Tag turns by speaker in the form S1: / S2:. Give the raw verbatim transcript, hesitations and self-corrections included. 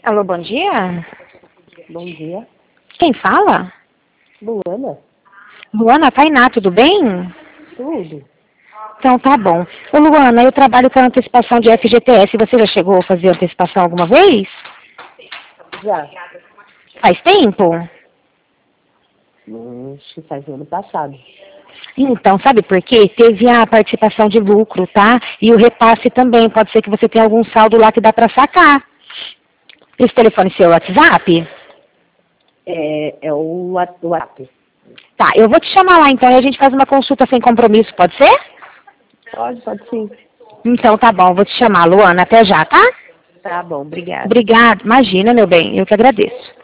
S1: Alô, bom dia?
S2: Bom dia.
S1: Quem fala?
S2: Luana?
S1: Luana, Tainá, tudo bem?
S2: Tudo.
S1: Então tá bom. Ô Luana, eu trabalho com antecipação de F G T S. Você já chegou a fazer antecipação alguma vez?
S2: Já.
S1: Faz tempo?
S2: Hum, Acho que faz o ano passado.
S1: Então, sabe por quê? Teve a participação de lucro, tá? E o repasse também. Pode ser que você tenha algum saldo lá que dá pra sacar. Esse telefone seu é o WhatsApp?
S2: É, é o Wa- o WhatsApp.
S1: Tá, eu vou te chamar lá então e a gente faz uma consulta sem compromisso, pode ser?
S2: Pode, pode sim.
S1: Então tá bom, vou te chamar, Luana. Até já, tá?
S2: Tá bom, obrigada.
S1: Obrigada. Imagina, meu bem, eu que agradeço.